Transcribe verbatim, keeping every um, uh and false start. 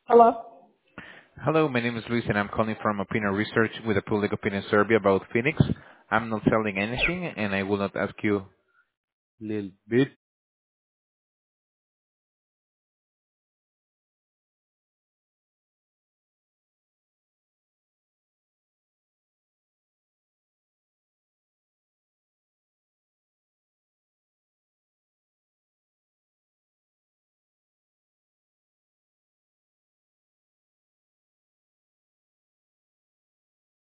Hello? Hello, my name is Luis, and I'm calling from Opinion Research with a public opinion survey about Phoenix. I'm not selling anything, and I will not ask you a little bit